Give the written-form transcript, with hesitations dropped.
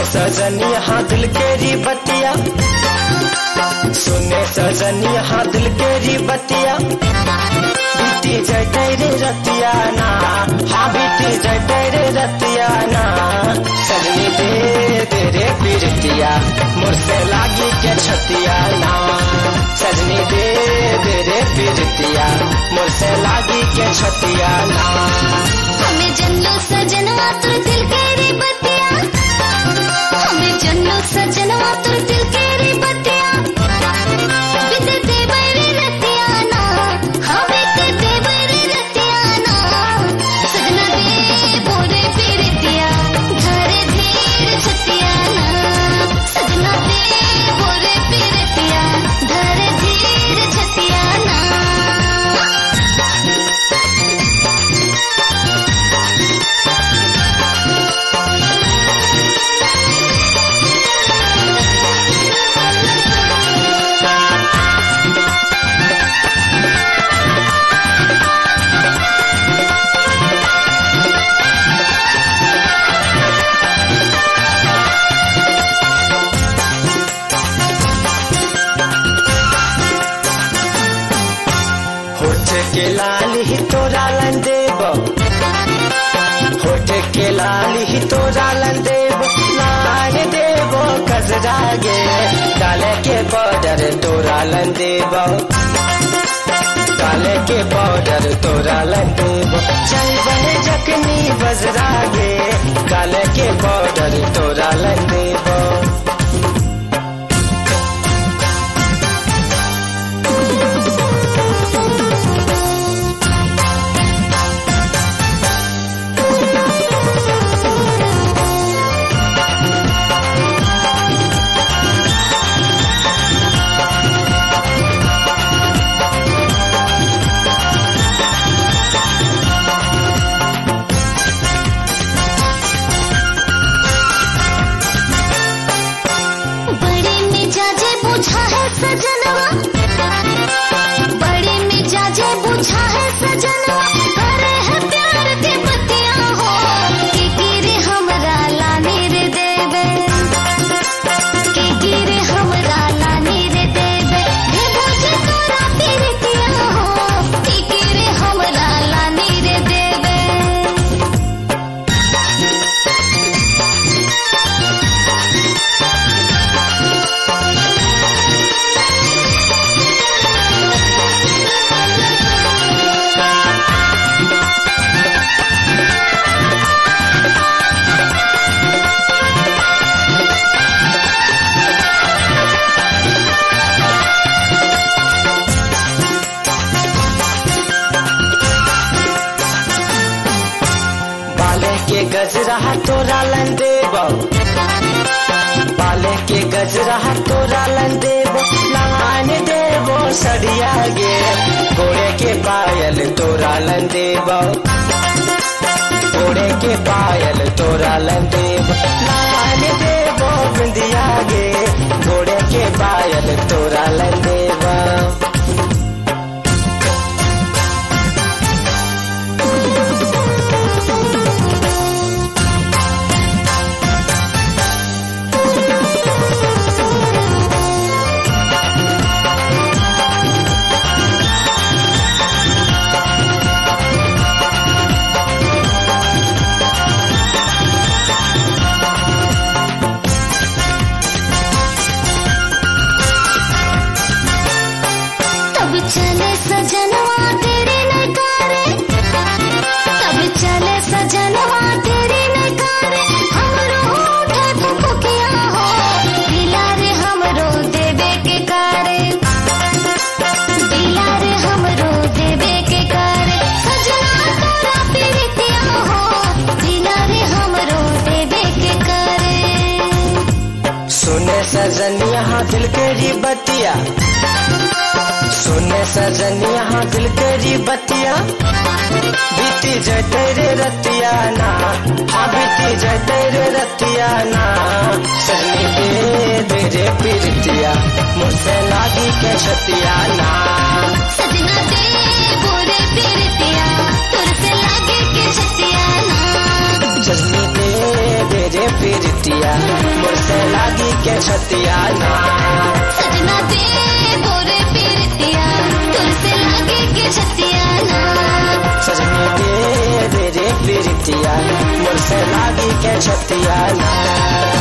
सजनिया हाँ दिल के री बतिया, सुने सजनिया हाँ दिल के री बतिया, बीती जटे रे रतिया ना, हाँ बीती जटे रे रतिया ना, सजनी दे रे पीरतिया मुझसे लागी के छतिया ना, सजनी दे रे पीरतिया मुझसे लागी के छतिया ना। हमें जन्नो सजनवा तुर दिल के री बतिया, हमें जन्नो सजनवा तुर दिल के री बतिया, बीते दे बरी रतिया ना, हाँ बीते दे बरी रतिया ना, सजना दे बोरे पीरतिया धरे धीर छतिया ना, सजना दे बोरे पीरतिया धरे धीर छतिया ना। होठ के लाल ही तोरा लन देब, होठ के लाल ही तोरा लन देब, लाल देब कजरा गे, काले के पाउडर तोरा लन देब, काले के पाउडर तोरा लन देब, चल बने जखनी बजरा गे, काले के पाउडर तोरा लन देब। बड़ी मिजाजे बुझा है सजनवा, बड़ी मिजाजे बुझा है सजनवा, करे है प्यार के बतिया हो, के गिरे हमरा लाने रे देवे, के गिरे हमरा लाने रे देवे, हे बुझे तोरा पीरतिया हो, के गिरे हमरा लाने रे देवे। बाले के गजरा तोरा लन देब, बाले के गजरा तोरा लन देब, लान देब सड़िया गे, घोड़े के पायल तोरा लन देब, घोड़े के पायल तोरा लन देब, लान देब बिंदिया गे, घोड़े के पायल तोरा लन देब। तब चले सजनवा तेरे नकारे, तब चले सजनवा तेरे नकारे, हमरो उठे फुफुकिया हो, दिला रे हमरो देवे के कारे, दिला रे हमरो देवे के कारे, सजना तोरा पीरतिया हो, दिला रे हमरो देवे के कारे। सुने सजनिया हाँ दिल के री बतिया, सुने सजनिया हाँ दिल के री बतिया, बीती जटे रे रतिया ना, हाँ बीती जटे रे रतिया ना, सजनी दे रे पीरतिया मुझसे लागी के छतिया ना, सजना दे बोरे पीरतिया तुरसे लागे के छतिया ना, सजनी दे रे पीरतिया छतिया ना। सजना दे बोरे पीरतिया तुरसे लागे के छतिया ना। सजनी दे रे पीरतिया मुझसे लागी के छतिया ना।